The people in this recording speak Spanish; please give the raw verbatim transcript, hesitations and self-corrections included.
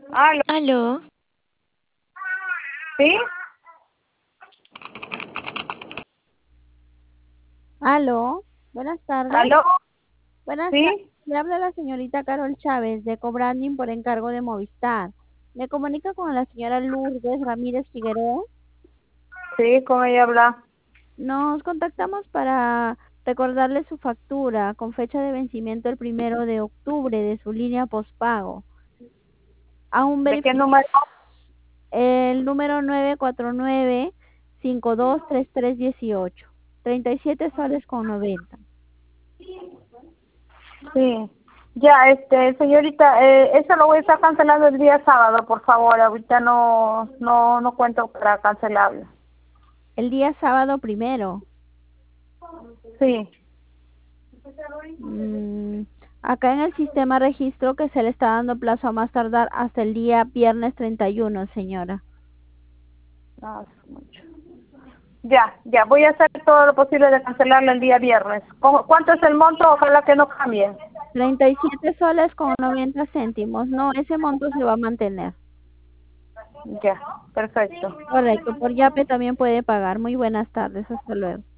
Aló, Aló, ¿sí? Aló, buenas tardes. ¿Aló? Buenas tardes. ¿Sí? Le habla la señorita Carol Chávez de Cobranding por encargo de Movistar. Me comunica con la señora Lourdes Ramírez Figueroa. Sí, con ella habla. Nos contactamos para recordarle su factura con fecha de vencimiento el primero de octubre de su línea postpago. Aún ¿De qué verifica número? el número nueve cuatro nueve cinco dos tres tres uno ocho. treinta y siete soles con noventa. Sí. Ya, este, señorita, eh, eso lo voy a estar cancelando el día sábado, por favor. Ahorita no, no, no cuento para cancelarlo. El día sábado primero. Sí. Mm, acá en el sistema registro que se le está dando plazo a más tardar hasta el día viernes treinta y uno, señora. No, es mucho. Ya, ya, voy a hacer todo lo posible de cancelarlo el día viernes. ¿Cómo- ¿Cuánto es el monto? Ojalá que no cambie. treinta y siete soles con noventa céntimos. No, ese monto se va a mantener. Ya, perfecto. Correcto, por Yape también puede pagar. Muy buenas tardes, hasta luego.